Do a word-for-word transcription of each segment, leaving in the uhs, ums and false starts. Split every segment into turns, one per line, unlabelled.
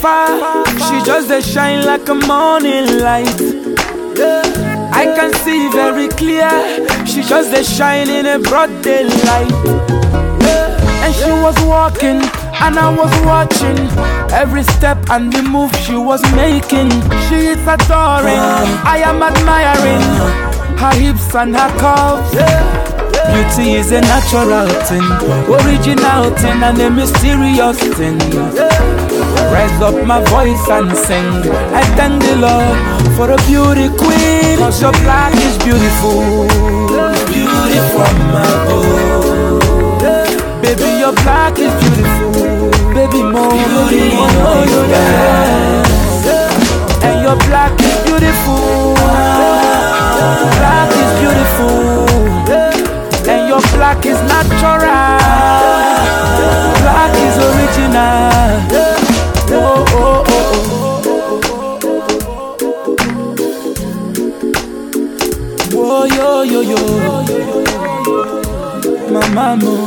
far, she just dey shine like a morning light. I can see very clear, she just dey shine in a broad daylight. And she was walking, and I was watching every step and the move she was making. She is adoring, I am admiring her hips and her curves. Beauty is a natural thing, original thing and a mysterious thing. Raise up my voice and sing, I thank the Lord for a beauty queen. Cause your black is beautiful, beauty from above. Baby, your black is beautiful, baby, more beauty more, more, your and your black is beautiful, black is beautiful, and your black is natural, black is original. Oh, oh, oh, oh. Oh, yo, yo, yo, my mama.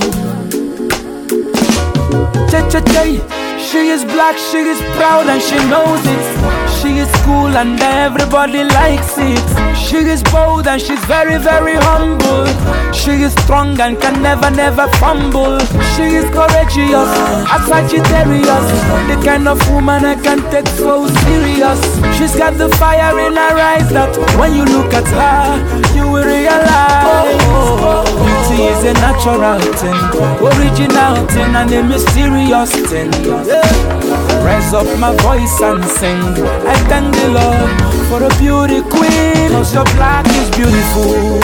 She is black, she is proud and she knows it. She is cool and everybody likes it. She is bold and she's very, very humble. She is strong and can never, never fumble. She is courageous, a Sagittarius, the kind of woman I can take so serious. She's got the fire in her eyes that when you look at her, you will realize beauty is a natural thing, original thing and a mysterious thing. Raise up my voice and sing, I thank the Lord for a beauty queen. Cause your black is beautiful,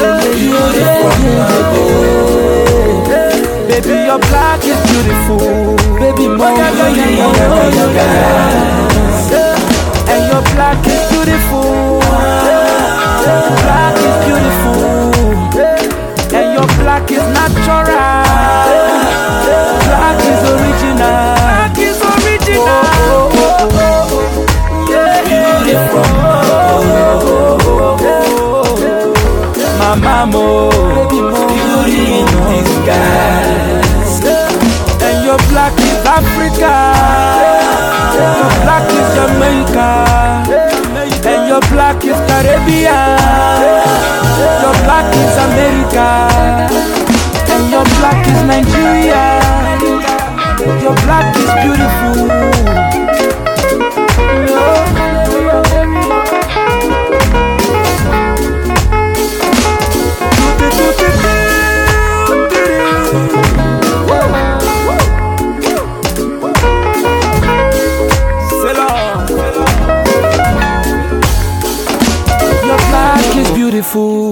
baby, your black is beautiful, baby, more, and your black is beautiful, black is beautiful, and your black is natural, black is original, black is original, oh, oh, oh, oh. Yeah, beautiful, my mama, beauty in disguise, and your black is Africa, your black is Jamaica, and your black is Caribbean, your black is America, and your black is Nigeria, your black is beautiful. Your black is beautiful,